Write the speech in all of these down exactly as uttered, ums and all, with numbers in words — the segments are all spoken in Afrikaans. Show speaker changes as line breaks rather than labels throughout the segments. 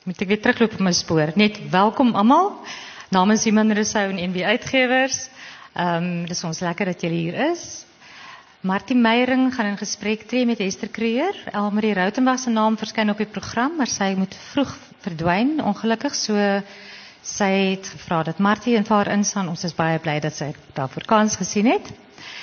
Moet ek weer terugloop op my spoor. Net welkom almal, namens Iman Rousseau en N B Uitgewers. Um, dis ons lekker dat julle hier is. Martie Meyering gaan in gesprek tree met Esther Kreur. Elmarie Rautenbach se naam verskyn op die program, maar sy moet vroeg verdwyn, ongelukkig. So sy het gevra dat Martie en vir haar instaan. Ons is baie bly dat sy daarvoor kans gesien het.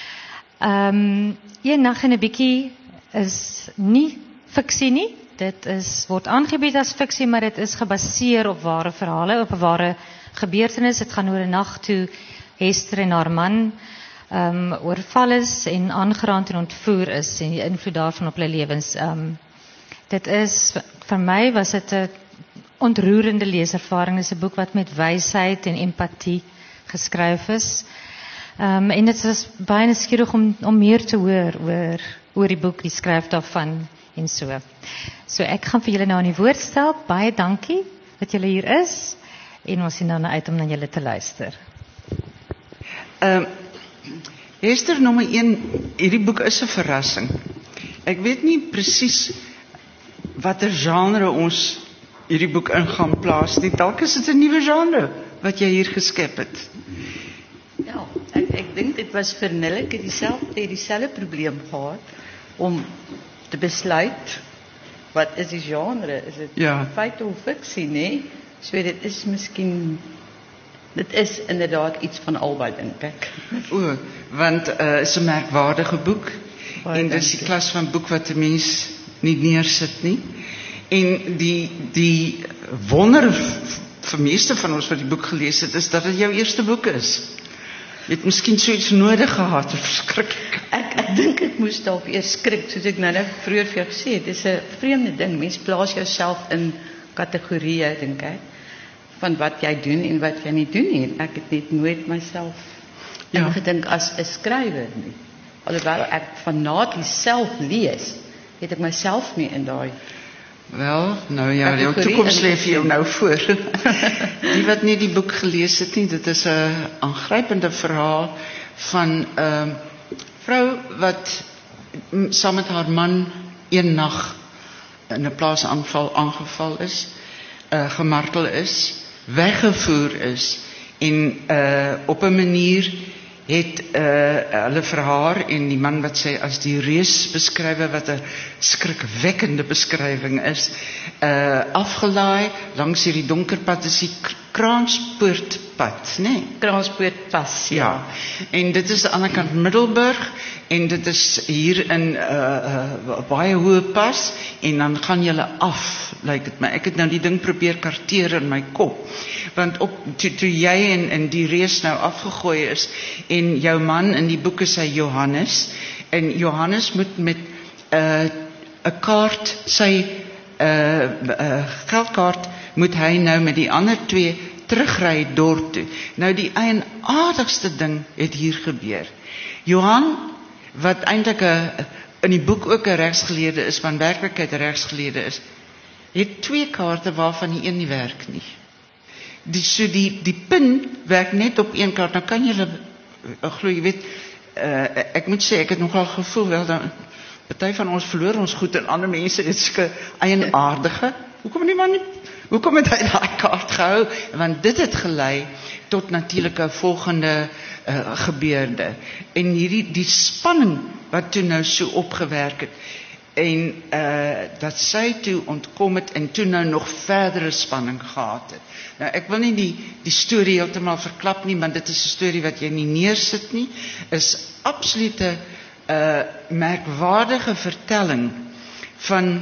Um, een nag en 'n bietjie is nie fiksie nie. Dit is, word aangebied as fiksie, maar dit is gebaseer op ware verhale, op 'n ware gebeurtenis. Het gaan oor 'n nag toe Esther en haar man um, oorval is en aangeraand en ontvoer is en die invloed daarvan op hulle lewens. Um, dit is, vir my was dit 'n ontroerende leeservaring. Dit is 'n boek wat met wysheid en empatie geskryf is. Um, en dit was baie nuuskierig om, om meer te hoor oor, oor die boek, die skryf daarvan en so. So ek gaan vir julle nou aan die woord stel. Baie dankie dat julle hier is en ons sien dan uit om na julle te luister.
Uh, Esther, nommer een, hierdie boek is 'n verrassing. Ek weet nie presies watter genre ons hierdie boek in gaan plaas nie. Dalk is dit 'n nuwe genre wat jy hier geskep het.
Ja, ek, ek dink dit was vir Nelleke dieselfde, dieselfde probleem gehad om te besluit wat is die genre, is dit
ja.
feit of fiksie, nee? So dit is miskien, dit is inderdaad iets van albei, dink ek.
O, want het uh, is 'n merkwaardige boek
Baie
en dit is die
dankie.
klas van boek wat 'n mens nie neersit nie. En die die wonder vir meeste van ons wat die boek gelees het, is dat dit jou eerste boek is. Jy het miskien so iets nodig gehad, verskriklik.
Ek, ek dink ek moes dalk eers skrik, soos ek nou net vroeër vir jou gesê het. Dit is 'n vreemde ding. Mens plaas jouself in kategorieë, dink ek, van wat jy doen en wat jy nie doen nie. Ek het net nooit myself
Ja.
ingedink as 'n skrywer nie. Alhoewel ek fanaties self lees, het ek myself nie in daai.
Wel, nou ja, jou
Kategorie
toekoms lê
in-
vir jou nou voor. Die wat nie die boek gelees het nie, dit is 'n aangrypende verhaal van 'n uh, vrou wat m, saam met haar man een nag in 'n plaasaanval aangeval is, uh, gemartel is, weggevoer is en uh, op 'n manier het uh, hulle vir haar en die man wat sy as die reus beskrywe, wat 'n skrikwekkende beskrywing is, uh, afgelaai langs hierdie donker pad, is die Kranspoortpad, né? Nee?
Kranspoortpas.
Ja, en dit is aan die ander kant Middelburg en dit is hier in 'n uh, uh, baie hoë pas en dan gaan julle af, lyk like dit my. Ek het nou die ding probeer karteer in my kop, want op toe, toe jy en, en die reus nou afgegooi is en jou man in die boek is hy Johannes en Johannes moet met 'n uh, 'n kaart, sy uh, uh, geldkaart moet hy nou met die ander twee terugry dorp toe. Nou die eienaardigste ding het hier gebeur. Johan, wat eintlik 'n in die boek ook 'n regsgeleerde is, van werklikheid 'n regsgeleerde is, het twee kaarte waarvan die een nie werk nie. Die so die die pin werk net op een kaart. Nou kan jy uh, glo jy weet uh, ek moet sê ek het nogal gevoel wel dan party van ons verloor ons goed en ander mense het sulke eienaardige. Hoekom nie man nie? Hoekom het hy daai kaart gehou? Want dit het gelei tot natuurlik 'n volgende uh, gebeurde. En hierdie die spanning wat toe nou so opgewerk het en uh, dat sy toe ontkom het en toe nou nog verdere spanning gehad het. Nou ek wil nie die die storie heeltemal verklap nie, want dit is 'n storie wat jy nie neersit nie. Is absolute uh, merkwaardige vertelling van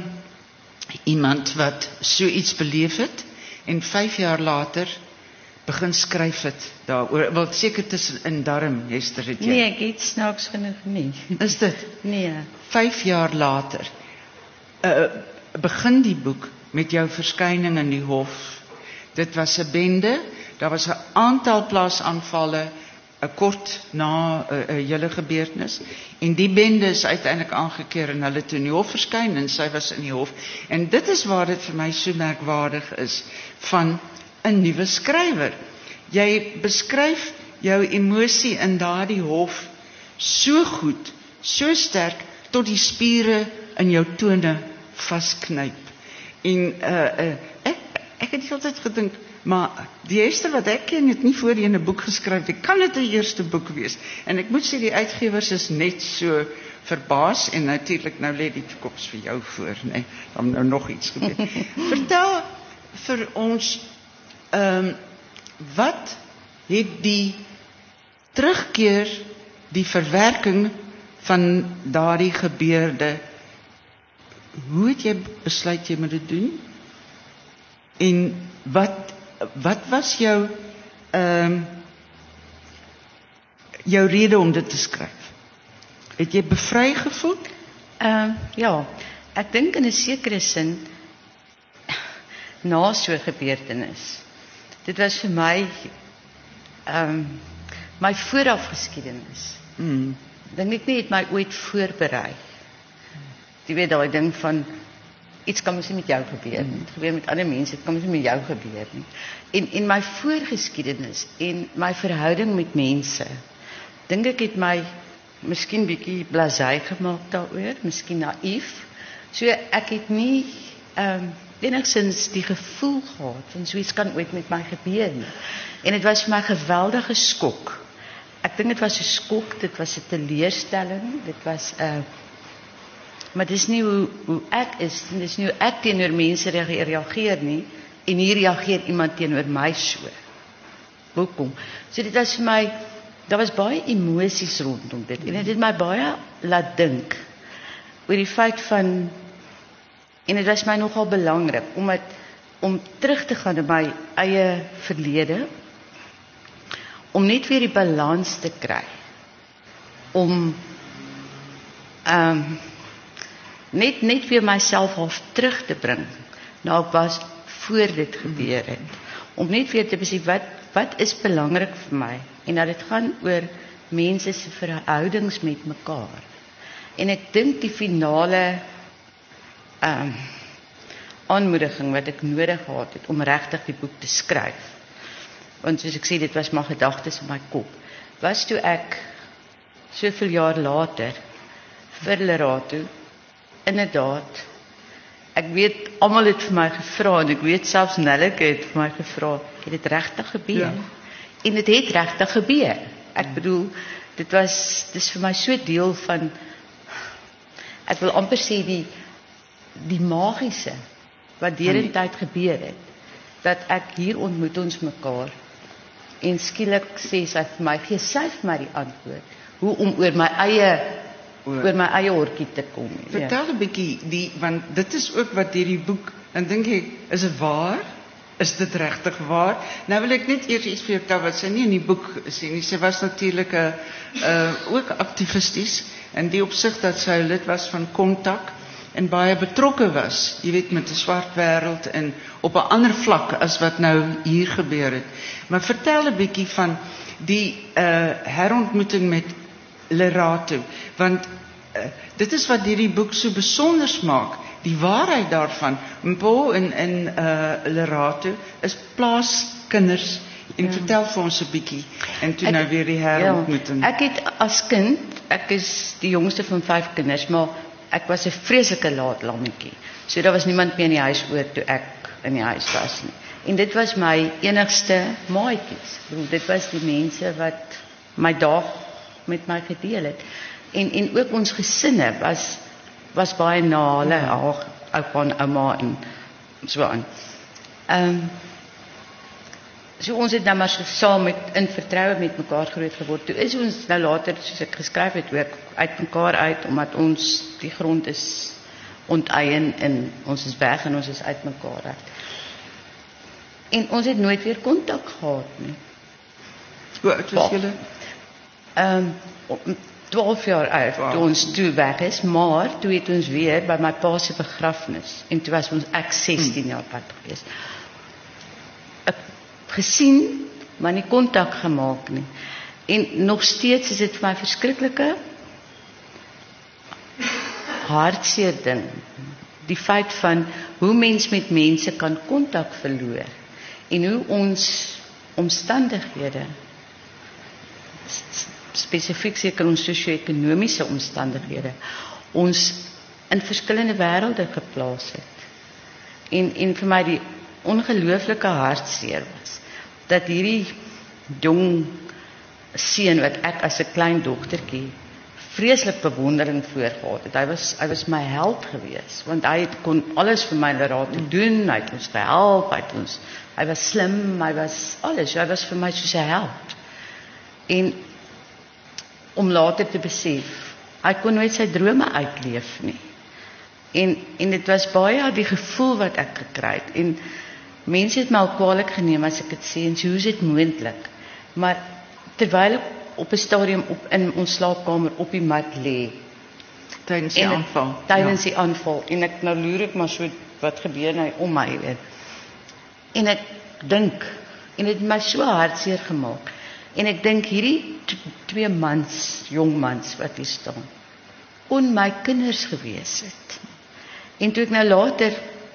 iemand wat so iets beleef het en vyf jaar later begin skryf het daaroor. Wel seker tussen in darm, Esther, het jy.
Nee, ek het snaaks genoeg nie.
Is dit?
Nee.
Vyf jaar later uh, begin die boek met jou verskyning in die hof. Dit was 'n bende, daar was 'n aantal plaasaanvalle 'n kort na 'n uh, uh, hele gebeurtenis en die bende is uiteindelik aangekeer en hulle toe in die hof verskyn en sy was in die hof. En dit is waar dit vir my so merkwaardig is van 'n nuwe skrywer. Jy beskryf jou emosie in daardie hof so goed, so sterk tot die spiere in jou tone vasknyp. En uh, uh, ek ek het altyd gedink, maar die eerste wat ek ken het nie voorheen 'n boek geskryf nie. Kan dit 'n eerste boek wees? En ek moet sê die uitgewers is net so verbaas en natuurlik nou lê die toekoms vir jou voor, nee, dan nou nog iets gebeur. Vertel vir ons ehm um, wat het die terugkeer, die verwerking van daardie gebeurde, hoe het jy besluit jy moet dit doen? En wat wat was jou ehm um, jou rede om dit te skryf? Het jy bevry gevoel?
Ehm uh, ja, ek dink in 'n sekere sin na so 'n gebeurtenis. Dit was vir my ehm um, my vooraf geskiedenis.
Mm.
Dink ek nie het my ooit voorberei. Jy weet daai ding van iets kan mos nie met jou gebeur nie. Dit gebeur met ander mense, dit kan mos nie met jou gebeur nie. En en my voorgeskiedenis en my verhouding met mense, dink ek het my miskien bietjie blasé gemaak daaroor, miskien naïef. So ek het nie ehm um, enigstens die gevoel gehad van so iets kan ooit met my gebeur nie. En dit was vir my 'n geweldige skok. Ek dink dit was 'n skok, dit was 'n teleurstelling, dit was 'n uh, maar dis nie hoe hoe ek is, dis nie hoe ek teenoor mense reageer nie, en hier reageer iemand teenoor my so. Hoekom? So dit was vir my, daar was baie emosies rondom dit, en dit het my baie laat dink oor die feit van, en dit was my nogal belangrik, om het, om terug te gaan in my eie verlede, om net weer die balans te kry, om um, net, net weer myself half terug te bring, nou ek was voor dit gebeur het, om net weer te besef, wat, wat is belangrik vir my, en dat het gaan oor mense se verhoudings met mekaar, en ek dink die finale um, aanmoediging wat ek nodig gehad het, om regtig die boek te skryf, want soos ek sê, dit was maar gedagtes in my kop, was toe ek, soveel jaar later, vir Lerato, inderdaad, ek weet, almal het vir my gevra, en ek weet selfs Nelleke het vir my gevra, het dit regtig gebeur? Ja. En dit het regtig gebeur. Ek bedoel, dit was, dit is vir my so deel van, ek wil amper sê die, die magiese, wat deur in tyd gebeur het, dat ek hier ontmoet ons mekaar, en skielik sê sy vir my, gee sy vir my die antwoord, hoe om oor my eie oor my eie horkie te kom.
Vertel ja. 'n bietjie, die, want dit is ook wat hierdie boek, en dink ek, is dit waar? Is dit regtig waar? Nou wil ek net eers iets vir jou vertel wat sy nie in die boek sê nie. Sy was natuurlik 'n uh, ook aktivisties, in die opsig dat sy lid was van Kontak, en baie betrokke was, jy weet, met die swart wêreld, en op 'n ander vlak as wat nou hier gebeur het. Maar vertel 'n bietjie van die uh, herontmoeting met Lerato, want uh, dit is wat hierdie boek so besonders maak, die waarheid daarvan. Mpo en, en uh, Lerato is plaaskinders, en ja. Vertel vir ons 'n bietjie, en toe ek, nou weer die herontmoeting.
Ja, ek het as kind, ek is die jongste van vyf kinders, maar ek was 'n vreeslike laat lammetjie, so daar was niemand meer in die huis oor toe ek in die huis was nie. En dit was my enigste maatjies, dit was die mense wat my dag met my gedeel het, en, en ook ons gesinne was, was baie na hulle, ja. Oupa en ouma en so aan. Um, so ons het nou maar so saam met, in vertroue met mekaar groot geword. Toe is ons nou later, soos ek geskryf het, ook uit mekaar uit, omdat ons die grond is onteien, en ons is weg, en ons is uit mekaar uit. En ons het nooit weer kontak gehad nie.
Hoe oud was julle?
Um, twaalf jaar oud, wow. Toe ons toe weg is, maar toe het ons weer by my pa se begrafnis, en toe was ons ek sestien hmm. jaar oud gewees. Ek gesien, maar nie kontak gemaak nie. En nog steeds is dit vir my verskriklike hartseer ding, die feit van hoe mens met mense kan kontak verloor, en hoe ons omstandighede, spesifiek seker ons sosio-ekonomiese omstandighede, ons in verskillende wêrelde geplaas het. En, en vir my die ongelooflike hartseer was. Dat hierdie jong seun wat ek as 'n klein dogtertjie vreeslik bewondering voor gehad het. Hy was hy was my held geweest, want hy het, kon alles vir my laat doen, hy het ons gehelp, hy het ons hy was slim, hy was alles, hy was vir my soos 'n held. En om later te besef, hy kon nooit sy drome uitleef nie. En en dit was baie die gevoel wat ek gekry het. En mense het my al kwaadlik geneem as ek dit sê, en so hoe is dit moontlik? Maar terwyl ek op 'n stadium op in ons slaapkamer op die mat lê
tydens die
en ek-
aanval.
tydens die aanval en ek nou loer ek maar so wat gebeur nou om my weet. En ek dink en dit het my so hartseer gemaak. En ek dink hierdie t- twee mans, jong mans wat hier staan, kon my kinders gewees het. En toe ek nou later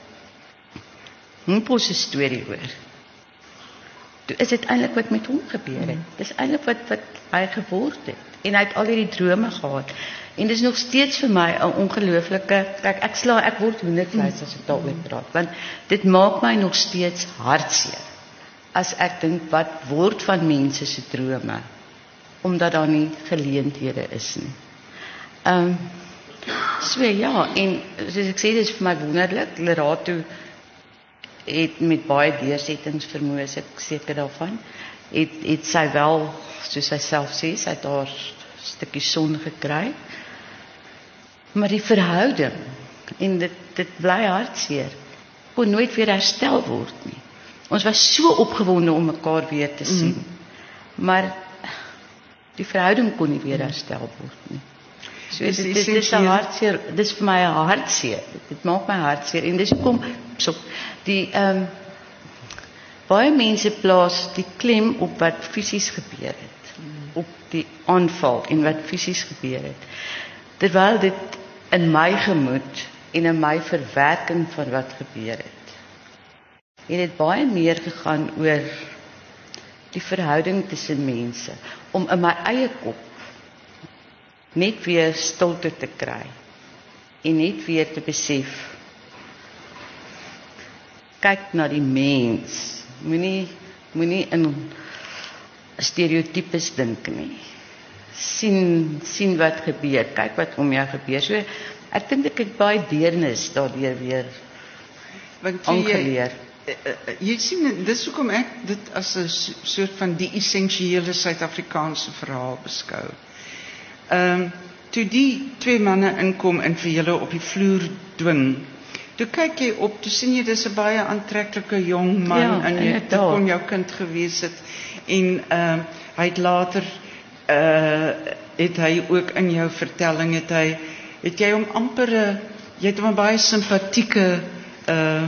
Mpos se storie hoor, toe is dit eintlik wat met hom gebeur het. Dis eintlik wat wat hy geword het. En hy het al hierdie drome gehad. En dis nog steeds vir my 'n ongelooflike, kyk ek sla ek word hoendervleis as ek daaroor praat, want dit maak my nog steeds hartseer as ek dink wat word van mense se drome omdat daar nie geleenthede is nie. Ehm um, so ja, en soos ek sê, dis vir my wonderlik. Lerato het met baie deursettingsvermoë, is ek seker daarvan, het het sy wel, soos sy self sê, sy het haar stukkie son gekry. Maar die verhouding, en dit dit bly hartseer, kon nooit weer herstel word nie. Ons was so opgewonde om mekaar weer te sien. Mm. Maar die verhouding kon nie weer herstel word nie. So
Dis
dit dit- dit is 'n
essensieel.
hartseer, dis vir my 'n hartseer. Dit maak my hartseer en dis hoekom so die ehm um, baie mense plaas die klem op wat fisies gebeur het, op die aanval en wat fisies gebeur het. Terwyl dit in my gemoed en in my verwerking van wat gebeur het, het dit baie meer gegaan oor die verhouding tussen mense, om in my eie kop net weer stilte te kry en net weer te besef, kyk na die mens, moenie moenie in stereotypes dink nie. Sien sien wat gebeur, kyk wat om jou gebeur. So ek dink ek het baie deernis daardeur weer
Want toe jy,
aangeleer.
eh, eh, jy sien, dis hoekom ek dit as 'n so- soort van die essensiële Suid-Afrikaanse verhaal beskou. Ehm um, toe die twee manne inkom en vir julle op die vloer dwing, toe kyk jy op, toe sien jy dis 'n baie aantreklike jong man
Ja,
en jy
inderdaad.
kon jou kind gewees het en ehm uh, hy het later uh het hy ook in jou vertelling het hy het jy hom amper 'n jy het hom 'n baie simpatieke uh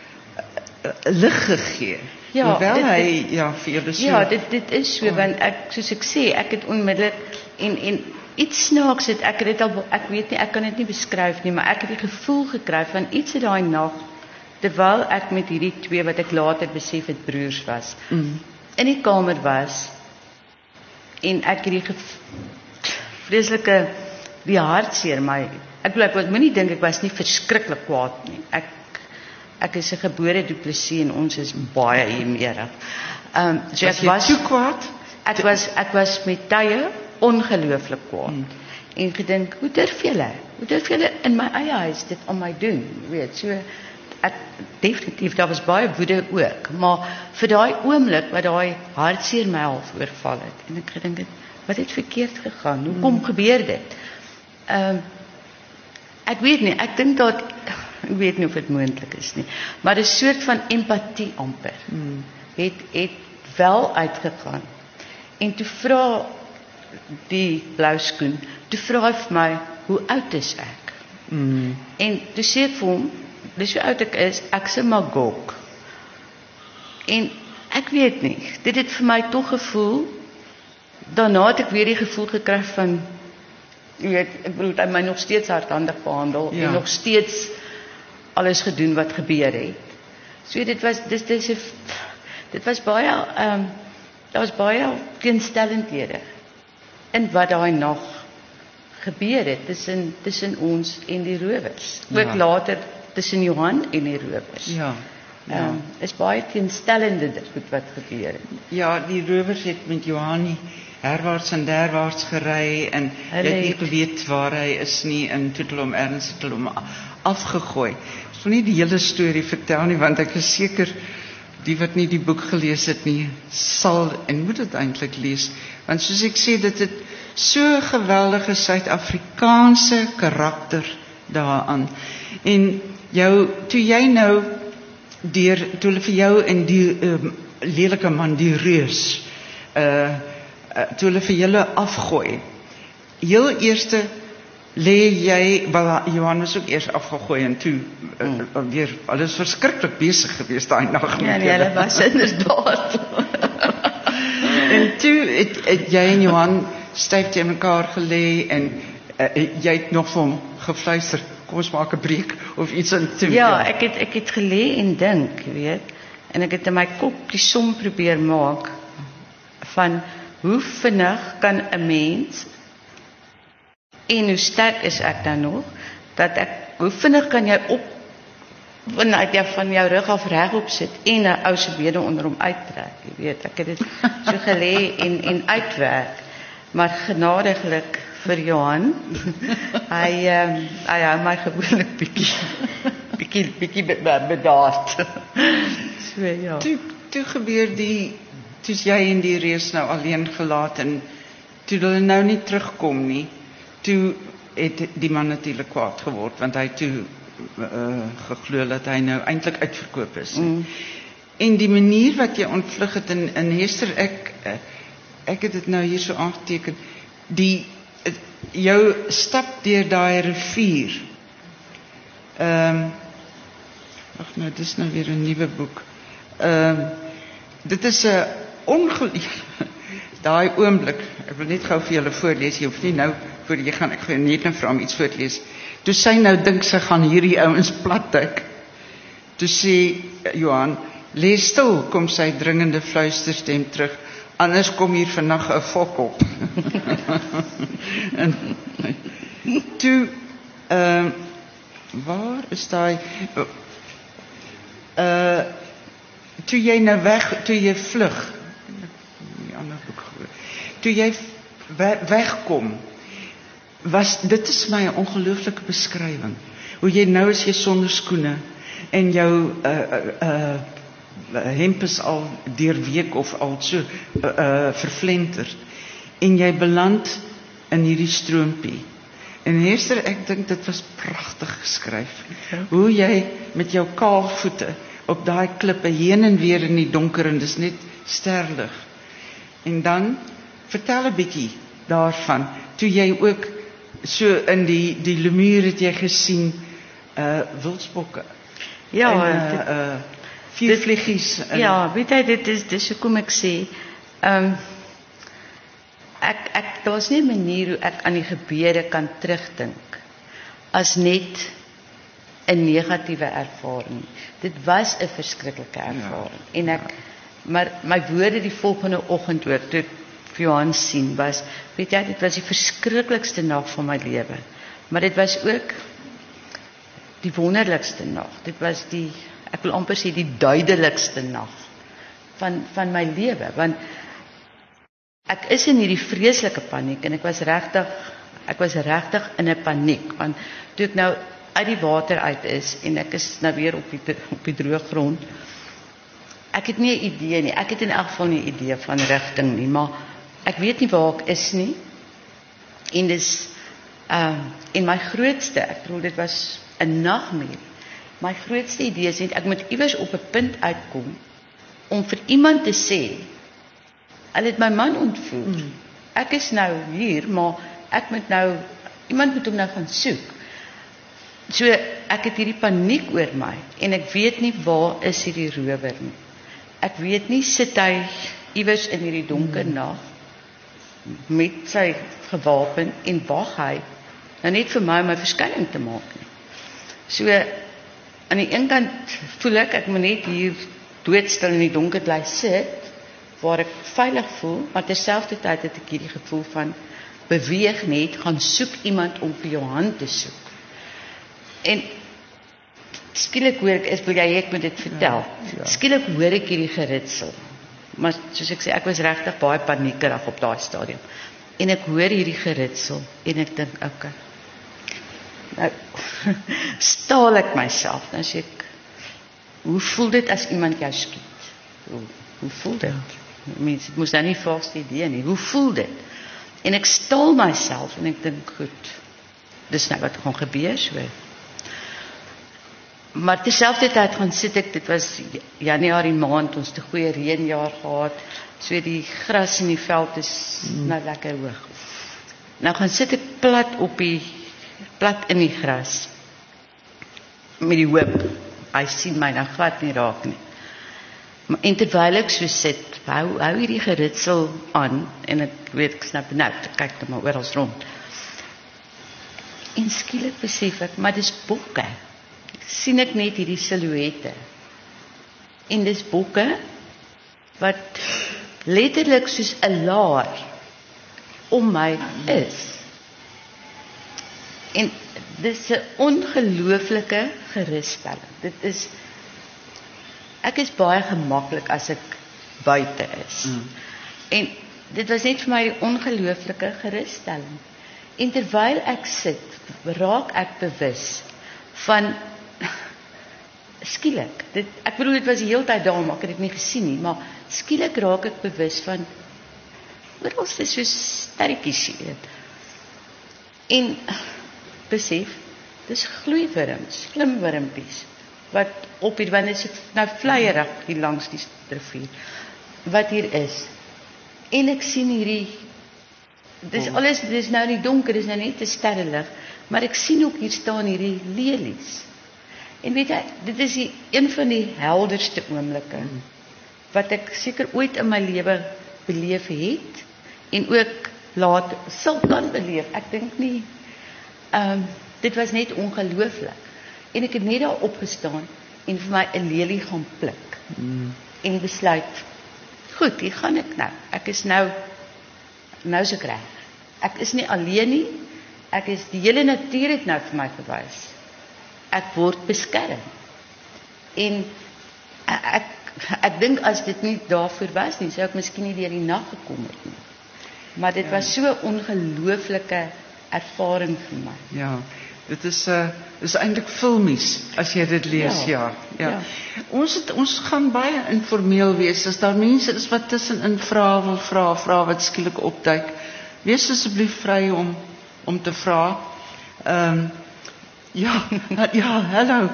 lig gegee.
Ja,
Hoewel
dit-
hy ja vir julle so
Ja, dit dit is so, want ek soos ek sê, ek het onmiddellik en en iets snaaks het ek het dit al ek weet nie, ek kan dit nie beskryf nie, maar ek het die gevoel gekry van iets in daai nag terwyl ek met hierdie twee wat ek later besef het broers was,
Mm.
in die kamer was en ek hierdie gev- vreeslike die hartseer my ek bedoel ek was- moenie dink ek was nie verskriklik kwaad nie. Ek ek is 'n gebore Du Plessis en ons is baie hiermeerig. Ehm um, so
Was
ek
jy
was
toe kwaad?
Ek was ek was met tye ongelooflik kwaad. Hmm. En gedink, hoe durf julle? Hoe durf julle in my eie huis dit aan my doen? Jy weet, so ek definitief daar was baie woede ook, maar vir daai oomblik wat daai hartseer my half oorval het en ek gedink het, wat het verkeerd gegaan? Hoekom hmm. gebeur dit? Ehm um, ek weet nie, ek dink dat ek weet nie of dit moontlik is nie, maar 'n soort van empatie amper. Hmm. het het wel uitgegaan. En toe vra die blou skoen, toe vra hy vir my, hoe oud is ek?
Mm.
En toe sê ek vir hom, dis hoe oud ek is, ek se Magog. En ek weet nie, dit het vir my tog gevoel, daarna het ek weer die gevoel gekry van, jy weet, ek bedoel, hy my nog steeds hardhandig behandel,
Ja.
en nog steeds alles gedoen wat gebeur het. So dit was, dis, dis, dis dit was baie, ehm, um, daar was baie teenstellendhede in wat daai nag gebeur het tussen tussen ons en die rowers. Ook
Ja.
later tussen Johan en die rowers.
Ja.
Ehm um, is baie teenstellende dit goed wat gebeur het.
Ja, die rowers het met Johanni herwaarts en derwaarts gery en hy
Hulle
het nie
het-
geweet waar hy is nie en toe het hulle hom ergens het hulle hom a- afgegooi. Ek sal nie die hele storie vertel nie want ek is seker die wat nie die boek gelees het nie sal en moet dit eintlik lees want soos ek sê dit het so geweldige Suid-Afrikaanse karakter daaraan. En jou toe jy nou deur toe hulle vir jou en die um, lelike man die reus uh, uh toe hulle vir julle afgooi. Heel eerste lê jy, wel Johan was ook eers afgegooi en toe uh, mm. weer alles verskriklik besig geweest daai nag
Ja, nee, hulle was inderdaad.
En toe het, het jy en Johan styf teen mekaar gelê en uh, jy het nog vir hom gefluister, kom ons maak 'n breek of iets in toe.
Ja, ek het ek het gelê en dink, jy weet, en ek het in my kop die som probeer maak van hoe vinnig kan 'n mens en hoe sterk is ek dan nog dat ek hoe vinnig kan jy op vanuit jy van jou rug af regop sit en 'n ou se bene onder hom uittrek, jy weet, ek het dit so gelê en en uitwerk, maar genadiglik vir Johan. hy um, hy hou my gewoonlik bietjie bietjie bietjie bedaard. so ja.
Toe toe gebeur die toe's jy en die reus nou alleen gelaat en toe hulle nou nie terugkom nie. Toe het die man natuurlik kwaad geword want hy toe uh, geglo dat hy nou eintlik uitverkoop is. Mm. En die manier wat jy ontvlug het in in Hester ek ek het dit nou hier so aangeteken die jou stap deur daai rivier. Ehm um, Ag nou dis nou weer 'n nuwe boek. Ehm um, dit is 'n ongelukkig daai oomblik. Ek wil net gou vir julle voorlees. Jy hoef nie nou voor jy gaan ek gaan net nou vir hom iets voorlees. Toe sy nou dink sy gaan hierdie ouens platduik. Toe sê Johan, "Lê stil," kom sy dringende fluisterstem terug. "Anders kom hier vannag 'n fok op." en toe ehm uh, waar is daai uh toe jy nou weg, toe jy vlug. Die ander boek gehoor. Toe jy we, wegkom, was dit is my 'n ongelooflike beskrywing. Hoe jy nou is jy sonder skoene en jou uh uh, uh hemp is al deurweek of al so uh, uh vervlenterd en jy beland in hierdie stroompie. En Hester, ek dink dit was pragtig geskryf. Okay. Hoe jy met jou kaal voete op daai klippe heen en weer in die donker en dis net sterlig. En dan vertel 'n bietjie daarvan. Toe jy ook so in die die lemuur het jy gesien uh wildsbokke.
Ja,
en,
dit,
uh, uh viervliegies.
Ja, weet jy dit is dis hoekom ek sê ehm um, ek ek daar's nie 'n manier hoe ek aan die gebeure kan terugdink as net 'n negatiewe ervaring. Dit was 'n verskriklike ervaring. Ja, en ek ja. maar my woorde die volgende oggend ook toe vir Johan sien was, weet jy, dit was die verskriklikste nag van my lewe. Maar dit was ook die wonderlikste nag. Dit was die ek wil amper sê die duidelikste nag van van my lewe, want ek is in hierdie vreeslike paniek en ek was regtig ek was regtig in 'n paniek want toe ek nou uit die water uit is en ek is nou weer op die op die droë grond. Ek het nie 'n idee nie. Ek het in elk geval nie 'n idee van rigting nie, maar ek weet nie waar ek is nie. En dis uh en my grootste, ek bedoel dit was 'n nagmerrie. My grootste idee is net ek moet iewers op 'n punt uitkom om vir iemand te sê, hulle het my man ontvoer. Mm. Ek is nou hier, maar ek moet nou iemand moet hom nou gaan soek. So ek het hierdie paniek oor my en ek weet nie waar is hierdie rower nie. Ek weet nie sit hy iewers in hierdie donker mm. nag met sy gewapen en wag hy nou net vir my om my verskyning te maak nie. So aan die een kant voel ek ek moet net hier doodstil in die donker bly sit waar ek veilig voel, maar terselfdertyd het ek hierdie gevoel van beweeg net, gaan soek iemand om vir jou hand te soek. En skielik hoor ek, is wil jy ek moet dit vertel.
Ja, ja.
Skielik hoor ek hierdie geritsel. Maar soos ek sê, ek was regtig baie paniekerig op daai stadium. En ek hoor hierdie geritsel en ek dink, okay. Nou staal ek myself, dan sê ek, hoe voel dit as iemand jou skiet? Hoe, hoe voel dit? Mens, het moes dan nie vaste idee nie. Hoe voel dit? En ek staal myself en ek dink, goed, dis nou wat gaan gebeur so. Maar terselfdertyd gaan sit ek, dit was Januarie maand, ons het 'n goeie reënjaar gehad, so die gras in die veld is mm. nou lekker hoog. Nou gaan sit ek plat op die, plat in die gras, met die hoop, hy sien my nou glad nie raak nie. Maar en terwyl ek so sit, hou, hou hierdie geritsel aan, en ek weet, ek snap nou, ek kyk nou maar oral rond. En skielik besef ek, maar dis bokke. Sien ek net hierdie silhouette. En dis bokke wat letterlik soos 'n laar om my is. En dis 'n ongelooflike gerusstelling. Dit is ek is baie gemaklik as ek buite is. Mm. En dit was net vir my 'n ongelooflike gerusstelling. En terwyl ek sit, raak ek bewus van skielik, dit, ek bedoel dit was die hele tyd daar, maar ek het dit nie gesien nie, maar skielik raak ek bewus van oral is so sterretjies hier. En besef, dis gloeiwurms, glimwurmpies, wat op hier, want dit is nou vleierig hier langs die rivier, wat hier is. En ek sien hierdie, dis alles, dis nou nie donker, dis nou net 'n sterrelig, maar ek sien ook hier staan hierdie lelies. En weet jy, dit is die, een van die helderste oomblikke wat ek seker ooit in my lewe beleef het en ook laat sal kan beleef. Ek dink nie, um, dit was net ongelooflik. En ek het net daar opgestaan en vir my 'n lelie gaan pluk mm. en besluit, goed, hier gaan ek nou. Ek is nou, nou is ek reg. Ek is nie alleen nie. Ek is, die hele natuur het nou vir my gewys. Ek word beskerm. En ek, ek, ek dink as dit nie daarvoor was nie, sou ek miskien nie deur die nag gekom het nie. Maar dit ja. was so 'n ongelooflike ervaring vir my.
Ja, dit is, uh, is eintlik filmies, as jy dit lees, ja. ja, ja. ja. Ons, het, ons gaan baie informeel wees, as daar mense is wat tussenin vra wil vra, vra wat skielik opduik. Wees asseblief vry om, om te vra. Um, Ja, ja, hallo.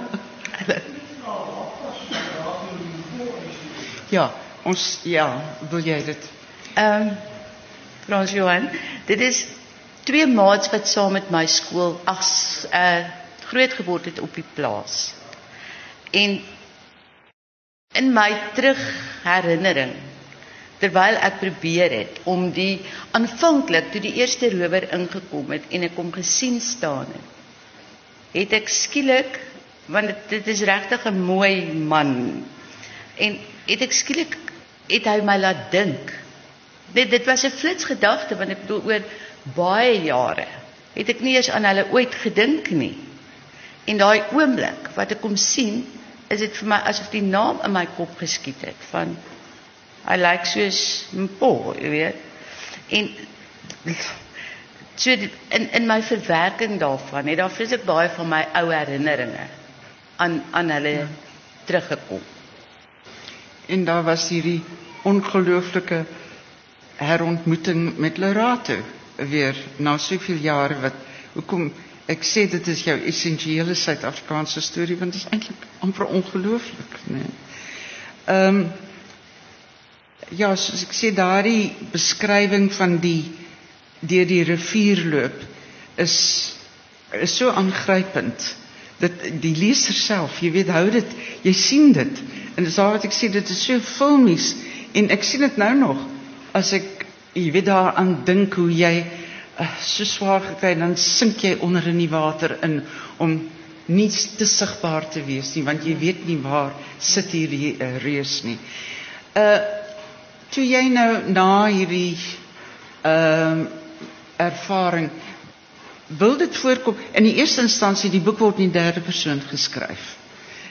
Ja, ons, ja, wil jy dit?
Ehm, um, Frans Johan, dit is twee maats wat saam met my skool as uh, groot geword het op die plaas. En in my terugherinnering, terwyl ek probeer het om die aanvanklik toe die eerste rower ingekom het en ek hom gesien staan het, het ek skielik, want dit, dit is regtig 'n mooi man, en het ek skielik, het hy my laat dink. Dit, dit was 'n flitsgedagte, want ek bedoel oor baie jare, het ek nie eens aan hulle ooit gedink nie. En daai oomblik, wat ek hom sien, is dit vir my asof die naam in my kop geskiet het, van, hy lyk soos Mpo, jy weet. En so in, in my verwerking daarvan, het daar vreeslik baie van my ou herinneringe aan, aan hulle ja. teruggekom.
En daar was hierdie ongelooflike herontmoeting met Lerato, weer na soveel jare, wat, hoekom, ek sê dit is jou essensiële Suid-Afrikaanse storie, want dit is eintlik amper ongelooflik, nee. Um, ja, soos ek sê, daardie beskrywing van die deur die rivier loop, is, is so aangrypend, dat die leser self, jy weet, hou dit, jy sien dit, en dis daar wat ek sê, dit is so filmies, en ek sien dit nou nog, as ek, jy weet, daaraan dink, hoe jy, uh, so swaar gekry, dan sink jy onder in die water in, om nie te sigbaar te wees nie, want jy weet nie waar sit hierdie uh, reus nie. Uh, toe jy nou na hierdie, uh, ervaring, wil dit voorkom, in die eerste instansie, die boek word in die derde persoon geskryf.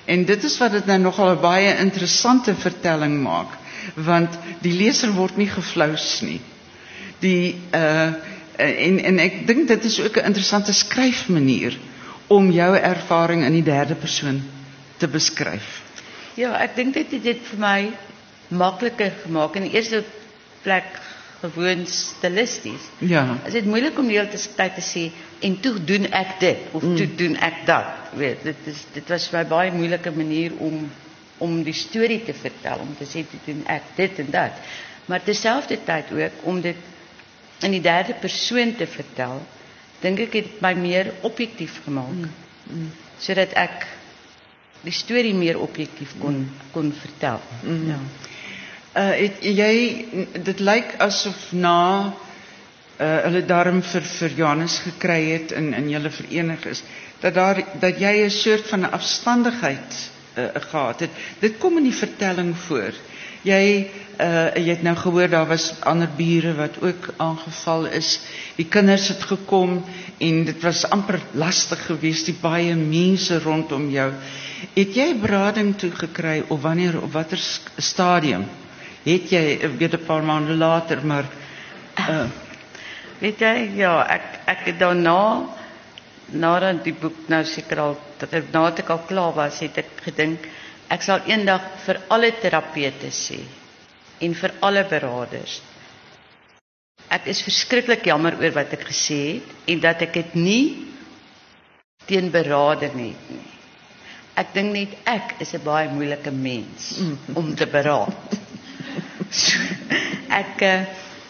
En dit is wat dit nou nogal 'n baie interessante vertelling maak, want die leser word nie geflous nie. Die uh en en ek dink dit is ook 'n interessante skryfmanier om jou ervaring in die derde persoon te beskryf.
Ja, ek dink dit het dit vir my makliker gemaak. In die eerste plek gewoon stilisties.
Ja.
Is dit moeilik om die hele tyd te sê en toe doen ek dit of mm. toe doen ek dat. Weet, dit is dit was vir my baie moeilike manier om om die storie te vertel, om te sê toe doen ek dit en dat. Maar terselfdertyd ook om dit in die derde persoon te vertel, dink ek het my meer objektief gemaak. Mm. Mm. Sodat ek die storie meer objektief kon mm. kon vertel.
Mm. Ja. Uh, het, jy, dit lyk asof na uh, hulle daarom vir, vir Janus gekry het en, en julle verenig is, dat, daar, dat jy 'n soort van 'n afstandigheid uh, gehad het. Dit kom in die vertelling voor. Jy, uh, jy het nou gehoor, daar was ander bure wat ook aangeval is. Die kinders het gekom en dit was amper lastig geweest, die baie mense rondom jou. Het jy berading toe gekry of wanneer, op watter stadium? Het jy, weet 'n paar maande later, maar uh,
weet jy, ja, ek ek het daarna nadat die boek nou seker al dat ek nadat ek al klaar was, het ek gedink ek sal eendag vir alle terapeute sê en vir alle beraders. Ek is verskriklik jammer oor wat ek gesê het en dat ek dit nie teen berading het nie. Ek dink net ek is 'n baie moeilike mens om te beraad. So, ek uh,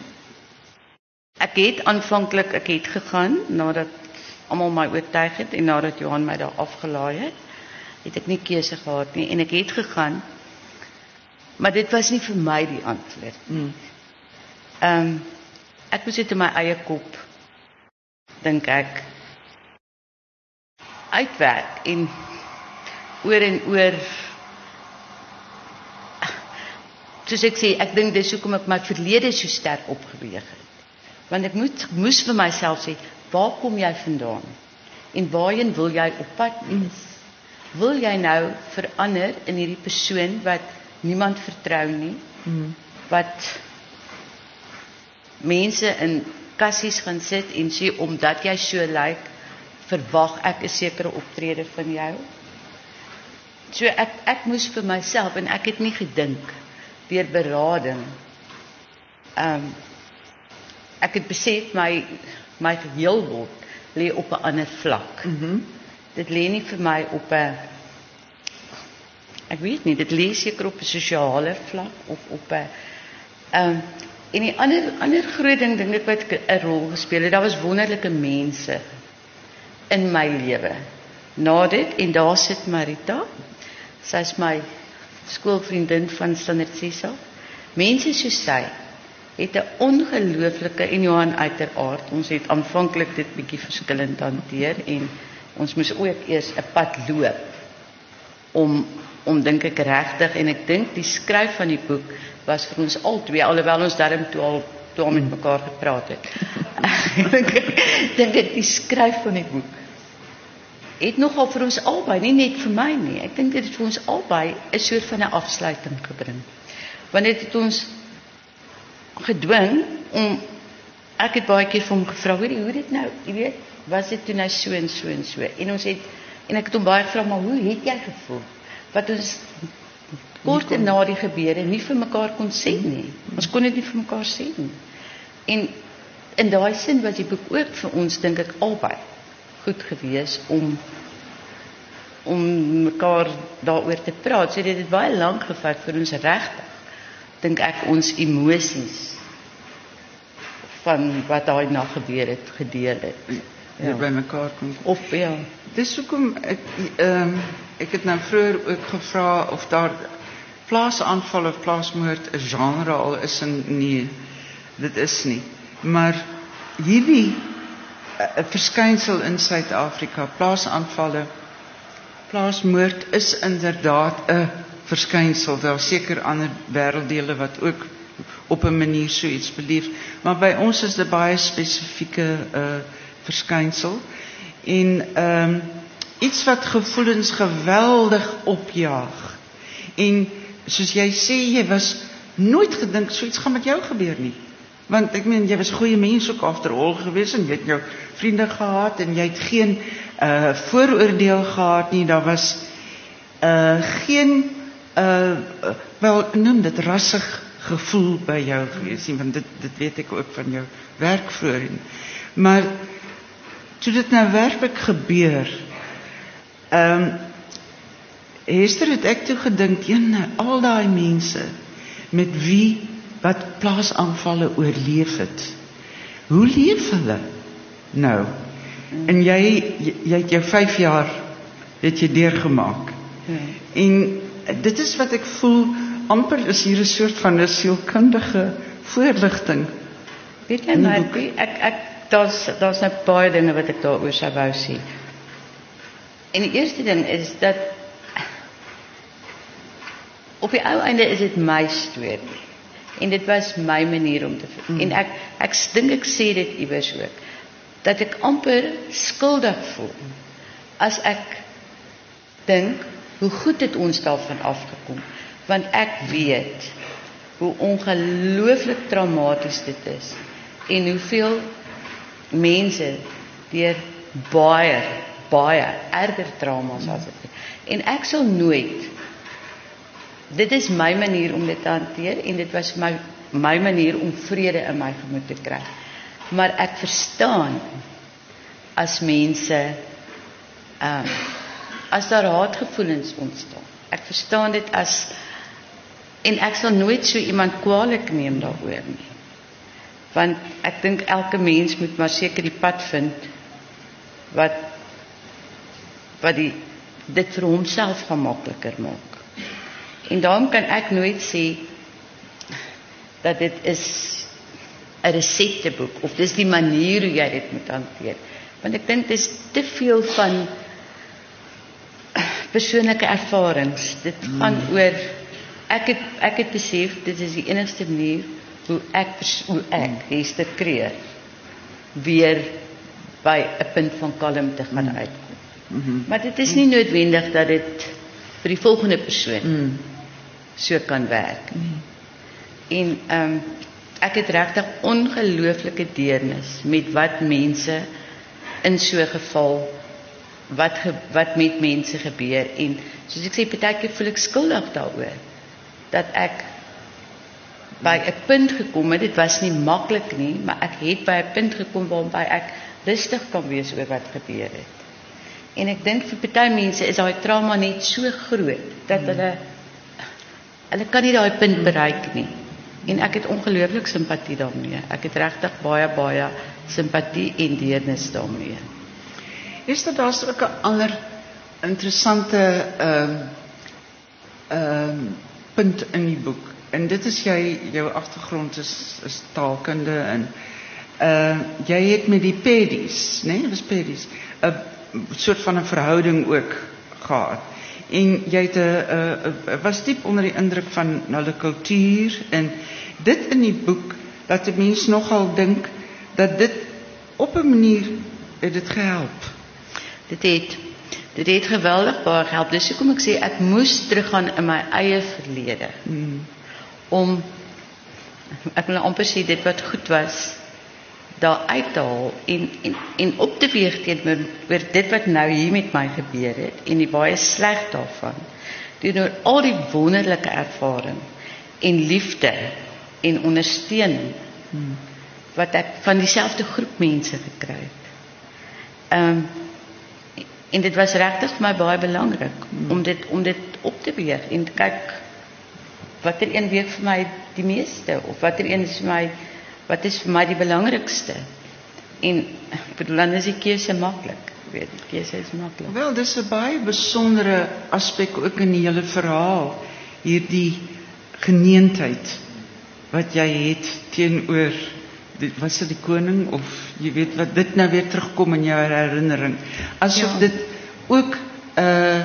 ek het aanvanklik ek het gegaan nadat almal my oortuig het en nadat Johan my daar afgelaai het, het ek nie keuse gehad nie en ek het gegaan, maar dit was nie vir my die antwoord nie. Ehm um, ek moes dit in my eie kop dink ek uitwerk en oor en oor. Soos ek sê, ek dink dis hoekom ek my verlede so sterk opgeweeg het. Want ek moet moes vir myself sê, waar kom jy vandaan? En waarheen wil jy op pad wees? Wil jy nou verander in hierdie persoon wat niemand vertrou nie? Mm. Wat mense in kassies gaan sit en sê omdat jy so lyk, verwag ek 'n sekere optrede van jou? So ek ek moes vir myself en ek het nie gedink deur berading. Ehm um, ek het besef my my geheel word lê op 'n ander vlak. Mm-hmm. Dit lê nie vir my op 'n ek weet nie, dit lê seker op 'n sosiale vlak of op 'n ehm um, en die ander ander groot ding dink ek wat 'n rol gespeel het, daar was wonderlike mense in my lewe. Na dit en daar sit Marita. Sy's my skoolvriendin van standaard ses af. Mense soos sy het 'n ongelooflike en Johan uiteraard. Ons het aanvanklik dit bietjie verskillend hanteer en ons moes ook eers 'n pad loop om om dink ek regtig en ek dink die skryf van die boek was vir ons albei alhoewel ons darm toe al toe al met mekaar gepraat het. Dink ek die skryf van die boek het nogal vir ons albei, nie net vir my nie. Ek dink dit het vir ons albei 'n soort van 'n afsluiting gebring. Want dit het ons gedwing om ek het baie keer vir hom gevra, hoe hoe dit nou, jy weet, was dit toe nou so en so en so. En ons het en ek het hom baie gevra, maar hoe het jy gevoel? Wat ons kort na die gebeure nie vir mekaar kon sê nie. Ons kon dit nie vir mekaar sê nie. En in daai sin was die boek ook vir ons dink ek albei goed gewees om om mekaar daaroor te praat. So dit het baie lank gevat vir ons regtig dink ek ons emosies van wat daai nag gebeur het gedeel het.
Ja, by mekaar kom.
Of ja.
Dis hoekom ek ehm um, ek het nou vroeër ook gevra of daar plaasaanval of plaasmoord 'n genre al is en nee, dit is nie. Maar hierdie 'n verskynsel in Suid-Afrika, plaasaanvalle, plaasmoord is inderdaad 'n verskynsel. Daar seker ander wêrelddele wat ook op 'n manier so iets beleef, maar by ons is dit baie spesifieke uh, verskynsel. En ehm um, iets wat gevoelens geweldig opjaag. En soos jy sê, jy was nooit gedink so iets gaan met jou gebeur nie. Want ek meen, jy was 'n goeie mens ook agter al gewees en jy het jou vriende gehad en jy het geen uh, vooroordeel gehad nie. Daar was uh, geen uh, wel noem dit rassig gevoel by jou gewees nie, want dit dit weet ek ook van jou werk vroeër. Maar toe dit nou werklik gebeur, ehm um, Hester het ek toe gedink, jene, al daai mense met wie wat plaasaanvalle oorleef het. Hoe leef hulle nou? En jy jy het jou vyf jaar het jy deurgemaak. Ja. En dit is wat ek voel, amper is hier 'n soort van 'n sielkundige voorligting.
Weet jy maar, ek ek daar's daar's nou baie dinge wat ek daaroor sou wou sê. En die eerste ding is dat op die ou einde is dit my storie. En dit was my manier om te mm. en ek ek dink ek sê dit iewers ook dat ek amper skuldig voel as ek dink hoe goed het ons daarvan afgekom, want ek weet hoe ongelooflik traumaties dit is en hoeveel mense deur baie baie erger trauma's as dit. En ek sal nooit, dit is my manier om dit te hanteer en dit was my my manier om vrede in my gemoed te kry. Maar ek verstaan as mense um, as daar haatgevoelens ontstaan. Ek verstaan dit as en ek sal nooit so iemand kwaadlik neem daaroor nie. Want ek dink elke mens moet maar seker die pad vind wat wat die dit vir homself gemakliker maak. En daarom kan ek nooit sê dat dit is 'n resepteboek of dis die manier hoe jy dit moet hanteer. Want ek dink dit is te veel van persoonlike ervarings. Dit gaan mm. oor ek het ek het besef dit is die enigste manier hoe ek hoe ek Hester Kreer weer by 'n punt van kalmte gaan mm. uitkom. Mm-hmm. Maar dit is nie noodwendig dat dit vir die volgende persoon mm. so kan werk. Mm. En ehm um, ek het regtig ongelooflike deernis met wat mense in so 'n geval wat ge, wat met mense gebeur en soos ek sê partykeer voel ek skuldig daaroor dat ek by 'n punt gekom het. Dit was nie maklik nie, maar ek het by 'n punt gekom waarby ek rustig kan wees oor wat gebeur het. En ek dink vir party mense is daai trauma net so groot dat hulle hulle kan nie daai punt bereik nie. En ek het ongelooflik simpatie daarmee. Ek het regtig baie baie simpatie en deernis daarmee.
Is dit daar's ook 'n ander interessante ehm uh, ehm uh, punt in die boek. En dit is jy jou agtergrond is is taalkunde en uh jy het met die Peddies, né? Nee, was Peddies 'n soort van 'n verhouding ook gehad. En jy het 'n uh, uh, was diep onder die indruk van hulle kultuur en dit in die boek dat 'n mens nogal dink dat dit op 'n manier het dit gehelp.
Dit het dit het geweldig baie gehelp. Dis hoekom ek sê ek moes teruggaan in my eie verlede. Hmm. Om ek wil amper sê dit wat goed was daar uit te haal en en en op te weeg teenoor oor dit wat nou hier met my gebeur het en die baie sleg daarvan. Teenoor al die wonderlike ervaring en liefde en ondersteuning hmm. wat ek van dieselfde groep mense gekry het. Ehm um, en dit was regtig vir my baie belangrik hmm. om dit om dit op te weeg en te kyk watter een weeg vir my die meeste of watter een is vir my wat is vir my die belangrikste. En ek bedoel dan is die keuse maklik. Weet die keuse is maklik.
Wel, dis 'n baie besondere aspek ook in die hele verhaal, hierdie geneentheid wat jy het teenoor dit was dit die koning of jy weet wat dit nou weer terugkom in jou herinnering. Asof ja. dit ook 'n uh,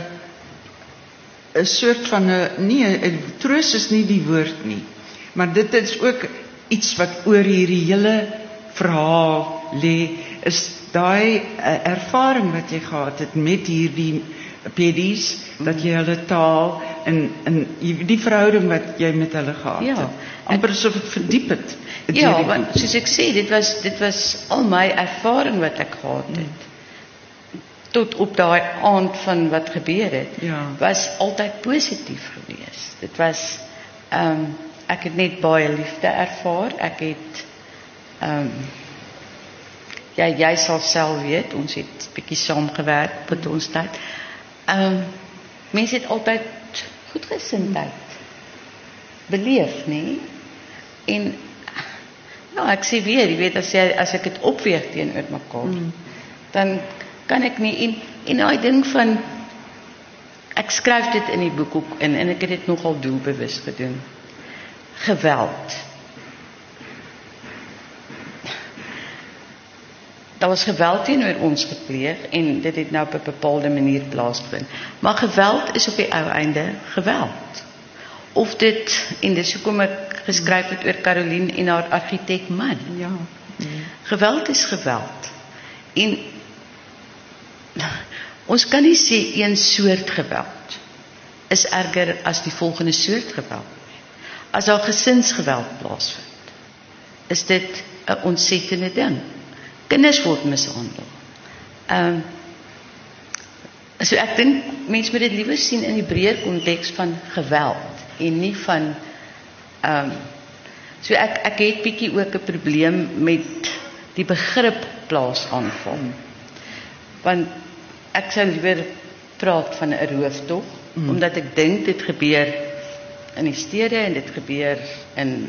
'n soort van 'n nee, 'n troos is nie die woord nie, maar dit is ook iets wat oor hierdie hele verhaal lê. is daai uh, ervaring wat jy gehad het met hierdie peddies, dat jy hulle taal en en die verhouding wat jy met hulle gehad
Ja,
het. Amper asof dit verdiep het.
Ja,
deur die
want
boek.
soos ek sê, dit was dit was al my ervaring wat ek gehad het. Tot op daai aand van wat gebeur het,
Ja.
was altyd positief geweest. Dit was ehm um, ek het net baie liefde ervaar. Ek het ehm um, ja, jy sal self weet, ons het bietjie saamgewerk met ons tyd. Ehm um, mense het altyd goedgesindheid beleef, nee? En ja, ek sê weer, jy weet as jy as ek dit opweeg teenoor mekaar, mm. dan kan ek nie en en daai ding van ek skryf dit in die boek ook in en ek het dit nogal doelbewus gedoen. Geweld. Daar was geweld teenoor ons gepleeg en dit het nou op 'n bepaalde manier plaasgevind. Maar geweld is op die ou einde geweld. Of dit en dis hoekom ek geskryf het oor Caroline en haar argitek man.
Ja.
Geweld is geweld. En ons kan nie sê een soort geweld is erger as die volgende soort geweld. As daar gesinsgeweld plaasvind, is dit 'n ontsettende ding. Kinders word mishandel. Ehm um, so ek dink mense moet dit liewer sien in die breër konteks van geweld en nie van ehm um, so ek ek het bietjie ook 'n probleem met die begrip plaasaanval. Want ek sou liewer praat van 'n rooftog, mm. omdat ek dink dit gebeur in die stede en dit gebeur in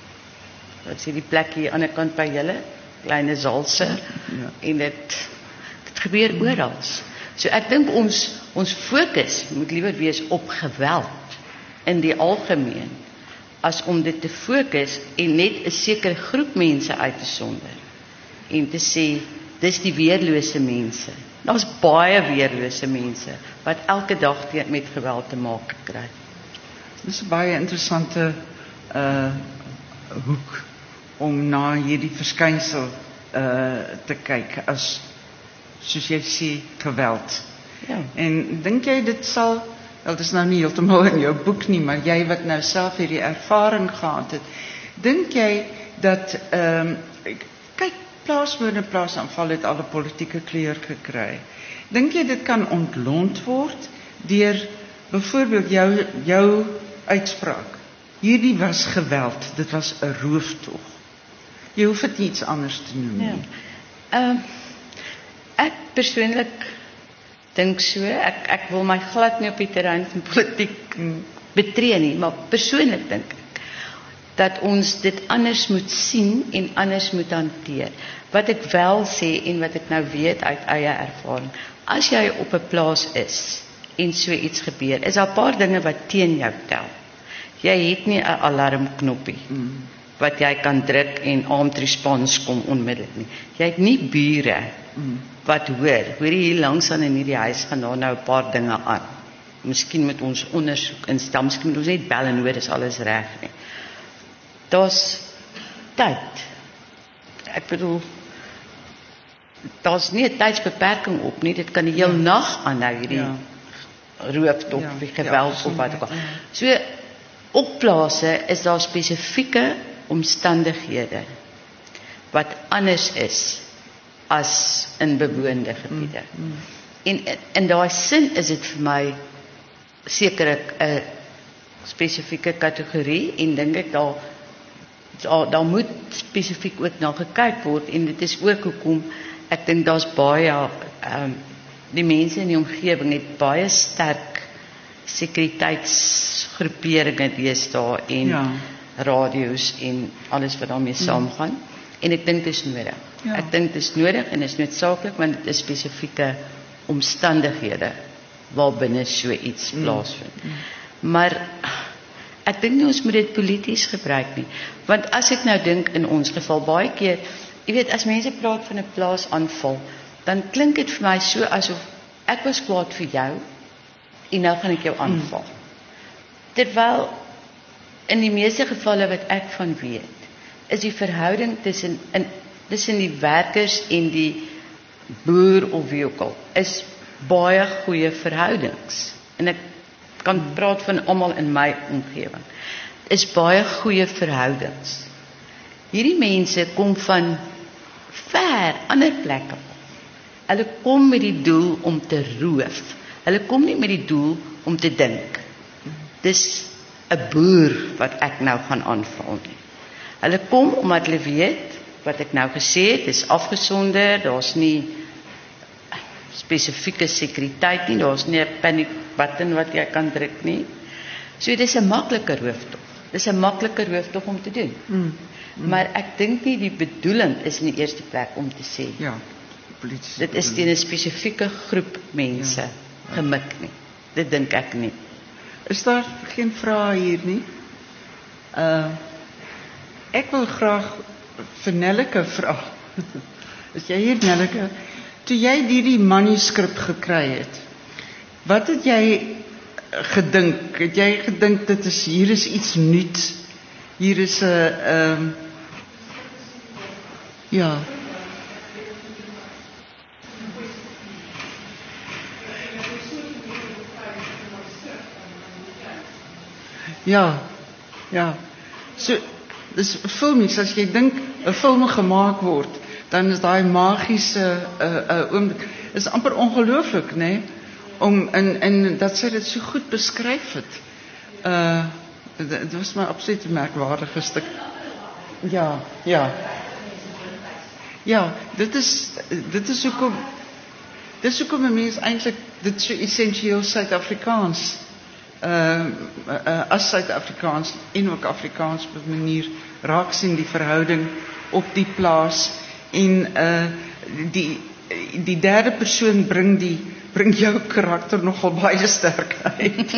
wat sê die plek hier aan die ander kant by julle, kleine Zalse, ja. En dit dit gebeur mm. oral. So ek dink ons ons fokus moet liewer wees op geweld in die algemeen as om dit te fokus en net 'n sekere groep mense uit te sonder en te sê dis die weerlose mense. Daar's baie weerlose mense wat elke dag met geweld te maak kry.
Dis 'n baie interessante uh hoek om na hierdie verskynsel uh te kyk as soos jy sê geweld.
Ja.
En dink jy dit sal, wel dis nou nie heeltemal in jou boek nie, maar jy wat nou self hierdie ervaring gehad het, dink jy dat ehm um, kyk plaaswoorde plaasaanval het al 'n politieke kleur gekry. Dink jy dit kan ontlont word deur byvoorbeeld jou jou uitspraak? Hierdie was geweld, dit was 'n rooftog. Jy hoef dit iets anders te noem nie.
Ja. Ehm uh, ek persoonlik dink so, ek ek wil my glad nie op die terrein van politiek betree nie, maar persoonlik dink ek dat ons dit anders moet sien en anders moet hanteer. Wat ek wel sê en wat ek nou weet uit eie ervaring, as jy op 'n plaas is en so iets gebeur, is daar 'n paar dinge wat teen jou tel. Jy het nie 'n alarmknoppie mm. wat jy kan druk en armed response kom onmiddellik nie. Jy het nie bure mm. wat hoor, hoor jy hier langs aan in hierdie huis gaan daar nou 'n paar dinge aan. Miskien moet ons ondersoek instel, miskien moet ons net bel en hoor dis alles reg nie. Daar's tyd. Ek bedoel daar's nie 'n tydsbeperking op nie, dit kan die hele ja. nag aanhou hierdie ja. rooftog ja. of geweld ja, of wat ook al. So op plase is daar spesifieke omstandighede wat anders is as in bewoonde gebiede. Mm, mm. En in daai sin is dit vir my sekerlik 'n spesifieke kategorie en dink ek daar daar, daar moet spesifiek ook na gekyk word en dit is ook hoekom ek dink daar's baie ehm um, die mense in die omgewing het baie sterk sekuriteitsgroeperinge deesdae en ja. radio's en alles wat daarmee saamgaan mm. en ek dink dit is nodig. Ja. Ek dink dit is nodig en is noodsaaklik want dit is spesifieke omstandighede waarbinne so iets mm. plaasvind. Mm. Maar ek dink nie ons moet dit polities gebruik nie, want as ek nou dink in ons geval baie keer, jy weet as mense praat van 'n plaasaanval, dan klink dit vir my so asof ek was kwaad vir jou en nou gaan ek jou aanval. Mm. Terwyl in die meeste gevalle wat ek van weet, is die verhouding tussen in tussen die werkers en die boer of wie ook al, is baie goeie verhoudings. En ek kan praat van almal in my omgewing. Is baie goeie verhoudings. Hierdie mense kom van ver ander plekke. Hulle kom met die doel om te roof. Hulle kom nie met die doel om te dink. Dis 'n boer wat ek nou gaan aanval nie. Hulle kom omdat hulle weet wat ek nou gesê het, is afgesonder, daar's nie spesifieke sekuriteit nie, daar's nie 'n panic button wat jy kan druk nie. So dis 'n maklike rooftog. Dis 'n maklike rooftog om te doen. Mm. Mm. Maar ek dink nie die bedoeling is in die eerste plek om te sê.
Ja, politie.
Dit is teen 'n spesifieke groep mense ja. Ja. gemik nie. Dit dink ek nie.
Is daar geen vrae hier nie? Uh ek wil graag vir Nelleke vra. Is jy hier, Nelleke? Toe jy hierdie manuskrip gekry het, wat het jy gedink? Het jy gedink dit is hier is iets nuuts? Hier is 'n ehm um, ja. Ja. Ja. So dis filmies, as jy dink 'n film gemaak word, dan is daai magiese uh uh oomblik is amper ongelooflik, nê? Nee? Om en en dat sy dit so goed beskryf het. Uh dit was my absoluut 'n merkwaardige stuk. Ja, ja. Ja, dit is dit is hoekom dit is hoekom 'n mens eintlik dit so essensieel Suid-Afrikaans uh, uh as Suid-Afrikaans en ook Afrikaans op 'n manier raak sien, die verhouding op die plaas en uh die die derde persoon bring die bring jou karakter nogal baie sterk uit.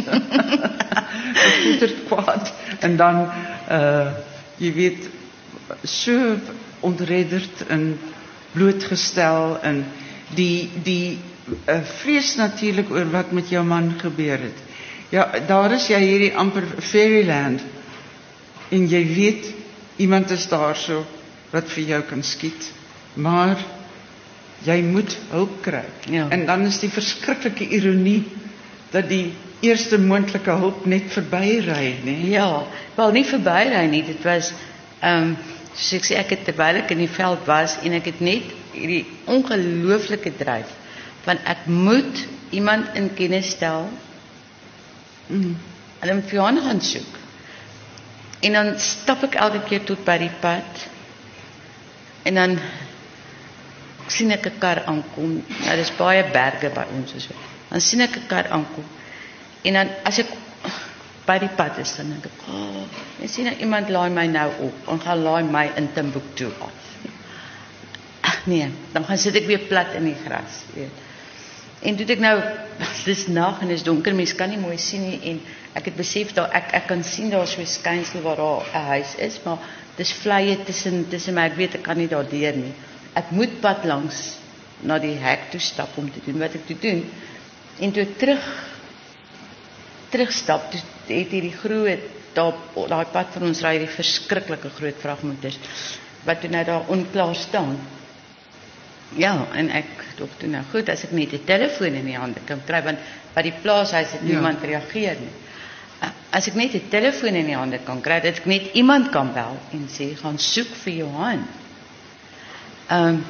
Dit is kwaad en dan uh jy weet so ontredderd en blootgestel en die die uh, vrees natuurlik oor wat met jou man gebeur het. Ja, daar is jy hierdie amper fairyland en jy weet iemand is daar so wat vir jou kan skiet, maar jy moet hulp kry.
Ja.
En dan is die verskriklike ironie dat die eerste moontlike hulp net verbyry, né?
Ja, wel nie verbyry nie, dit was ehm um, soos ek sê, ek het terwyl ek in die veld was en ek het net hierdie ongelooflike dryf want ek moet iemand in kennis stel. Mm. Hulle moet vir hom gaan soek. En dan stap ek elke keer tot by die pad en dan sien ek 'n kar aankom. Nou dis baie berge by ons so. Dan sien ek 'n kar aankom. En dan as ek by die pad is, dan dink ek, "Ag, oh, ek sien nou iemand laai my nou op en gaan laai my in Timbuktu af." Ag nee, dan gaan sit ek weer plat in die gras, weet. En toe ek nou dis nag en dis donker, mens kan nie mooi sien nie en ek het besef dat ek ek kan sien daar so 'n skynsel waar daar 'n huis is, maar dis vlei tussen tussen my, ek weet ek kan nie daardeur nie. Ek moet pad langs na die hek toe stap om te doen wat ek toe doen. En toe terug terugstap, toe het hierdie groot daar daai pad van ons ry die verskriklike groot vragmotors wat toe nou daar onklaar staan. Ja, en ek dink toe nou goed as ek net 'n telefoon in die hande kan kry want by die plaashuis het niemand ja. reageer nie. As ek net 'n telefoon in die hande kan kry, dat ek net iemand kan bel en sê gaan soek vir Johan. Ehm um,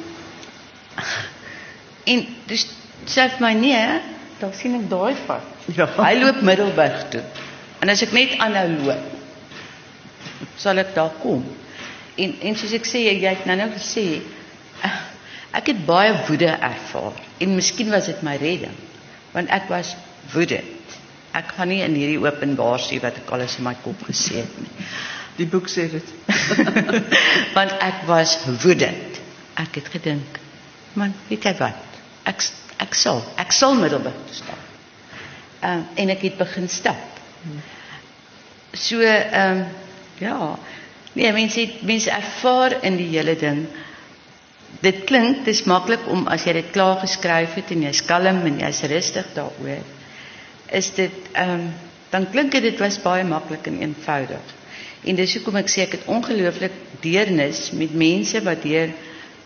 en dus sê my nee, dan sien ek daai pad. Ja. Hy loop Middelburg toe. En as ek net aanhou loop, sal ek daar kom. En en soos ek sê, jy het nou nou gesê, ek het baie woede ervaar en miskien was dit my redding, want ek was woedend. Ek gaan nie in hierdie openbaar sê wat ek alles in my kop gesê het nie.
Die boek sê dit.
Want ek was woedend. Ek het gedink, man, weet jy wat? Ek ek sal, ek sal Middelburg toe stap. Uh, en ek het begin stap. So ehm um, ja, nee, mense het mense ervaar in die hele ding. Dit klink, dis maklik om as jy dit klaar geskryf het en jy's kalm en jy's rustig daaroor, is dit ehm um, dan klink dit dit was baie maklik en eenvoudig. En dis hoekom ek sê ek het ongelooflik deernis met mense wat deur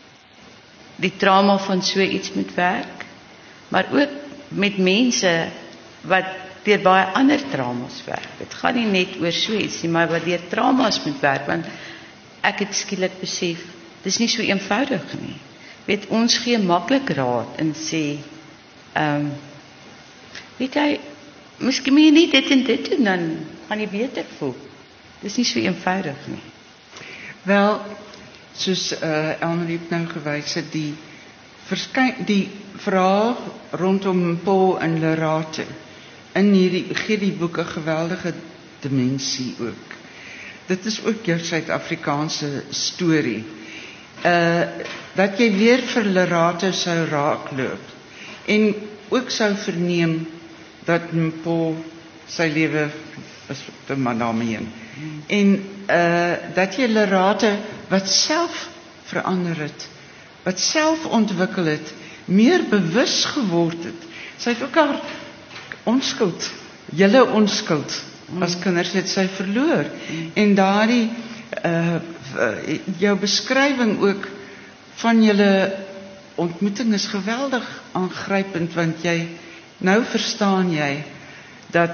die trauma van so iets moet werk, maar ook met mense wat deur baie ander traumas werk. Dit gaan nie net oor so iets nie, maar wat deur traumas moet werk, want ek het skielik besef, dis nie so eenvoudig nie. Weet, ons gee maklik raad en sê, ehm, um, weet jy, miskien moet jy nie dit en dit doen, dan gaan jy beter voel. Dis nie so eenvoudig nie.
Wel, soos uh, Elmarie nou gewys het, die, verskyn, die verhaal rondom Paul en Lerate, in hierdie, gee die boek 'n geweldige dimensie ook. Dit is ook jou Suid-Afrikaanse storie. Uh, dat jy weer vir Lerate sou raakloop, en ook sou verneem, dat Paul sy lewe is te manameen. En uh, dat jy Lerate wat self verander het, wat self ontwikkel het, meer bewus geword het. Sy het ook haar onskuld, julle onskuld, as kinders het sy verloor. En daardie, uh, jou beskrywing ook van julle ontmoeting is geweldig aangrypend, want jy, nou verstaan jy, dat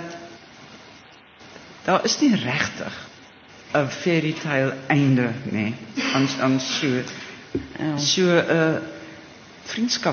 daar is nie regtig 'n fairy tale einde, nee, aan, aan so, so 'n uh, vriendskap.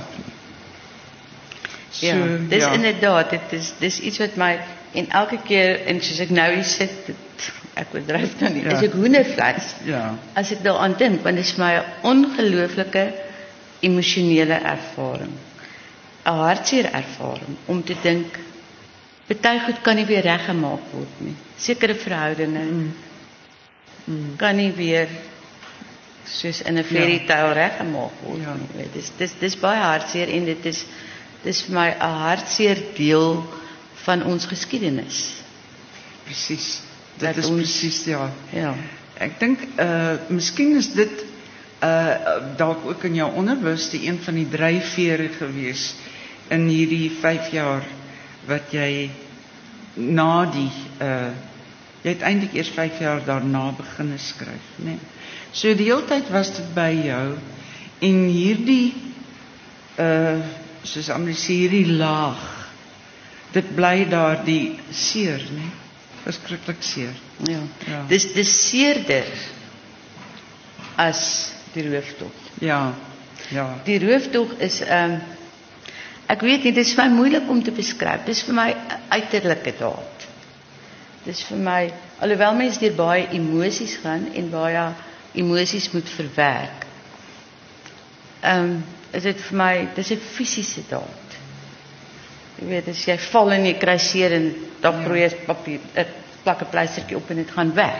So, ja, dis ja. Inderdaad, dit is, dis iets wat my, en elke keer, en soos ek nou hier sit, dit, ek bedryf nou nie, ja. Is ek hoendervleis, ja. As ek daaraan dink, want dit is my 'n ongelooflike emosionele ervaring, 'n hartseer ervaring, om te dink, baie goed kan nie weer reggemaak word nie, sekere verhoudinge, mm. Mm. kan nie weer, soos in 'n fairy tale ja. reggemaak word ja. nie, dis, dis, dis baie hartseer, en dit is, dis vir my 'n hartseer deel van ons geskiedenis.
Presies, dit is ons, presies, ja.
ja.
Ek dink, uh, miskien is dit, uh, dalk ook in jou onderwys, die een van die dryfvere gewees, in hierdie vyf jaar, wat jy, na die, uh, jy het eintlik eers vyf jaar daarna begin skryf, nee. So die hele tyd was dit by jou, en hierdie, uh, soos Amrie sê, hierdie laag, dit bly daar die seer, nee, verskriklik seer.
Ja, ja. Dis, dis seerder as die rooftog.
Ja, ja.
Die rooftog is, um, ek weet nie, dit is vir my moeilik om te beskryf, dit is vir my uiterlike daad. Dit is vir my, alhoewel mens deur baie emosies gaan, en baie emosies moet verwerk, um, is dit vir my, dit is 'n fisiese daad. Jy weet, as jy val en jy kry seer, en dan probeer jy papier, ek plak 'n pleistertjie op en dit gaan weg.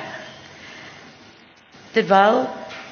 Terwyl,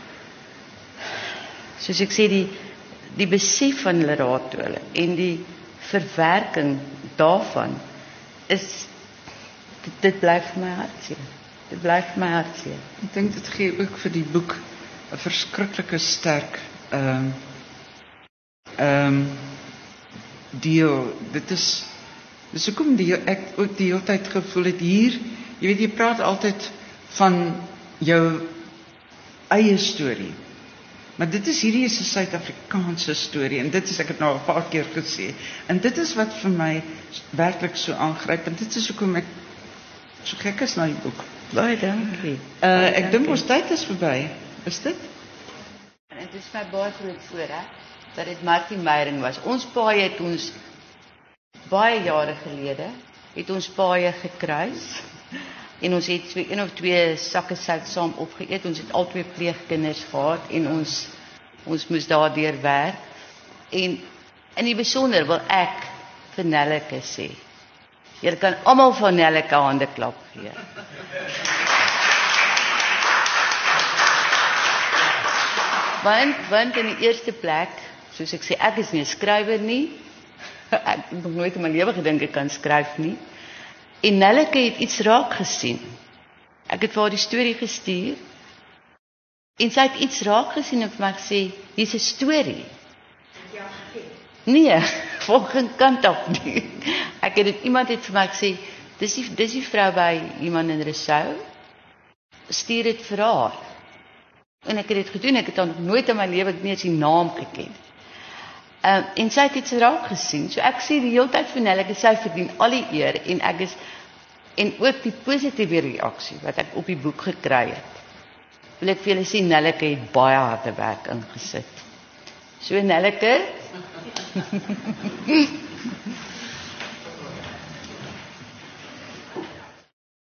soos ek sê, die, die besef van Lerate en die verwerking daarvan, is, dit, dit bly vir my hartseer. Dit bly vir my hartseer.
Ek dink dit gee ook vir die boek 'n verskriklike sterk, ehm, um, Um, deel, dit is, dis hoekom die, ek ook die hele tyd gevoel het hier, jy weet, jy praat altyd van jou eie storie, maar dit is, hierdie is 'n Suid-Afrikaanse storie, en dit is, ek het nou 'n paar keer gesê, en dit is wat vir my werklik so aangryp, en dit is hoekom ek so gek is na die boek.
Baie dankie.
Uh, ek dink ons tyd is verby, is dit?
En dit is my baie groot voorreg dat dit Martin Meyering was. Ons paai het ons, baie jare gelede, het ons paai gekruis, en ons het twee, een of twee sakke sout saam opgeëet, ons het al twee pleegkinders gehad, en ons, ons moes daardeur werk, en in die besonder wil ek vir Nelleke sê, julle kan almal van Nelleke hande klap gee. Want, want in die eerste plek, soos ek sê, ek is nie 'n skrywer nie, ek het nog nooit in my lewe gedink ek kan skryf nie, en Nelleke het iets raak gesien. Ek het vir haar die storie gestuur, en sy het iets raak gesien en vir my gesê, hier's 'n storie. Ja, nee, volgens kant af nie. Ek het dit, iemand het vir my gesê, dis die, dis die vrou by iemand in Rousseau, stuur dit vir haar. En ek het dit gedoen, ek het dan nog nooit in my lewe nie eens die naam geken. Um, en sy het iets raak gesien, so ek sê die hele tyd vir Nelleke, sy verdien al die eer, en ek is, en ook die positiewe reaksie, wat ek op die boek gekry het. Wil ek vir julle sê, Nelleke het baie harde werk ingesit. So Nelleke,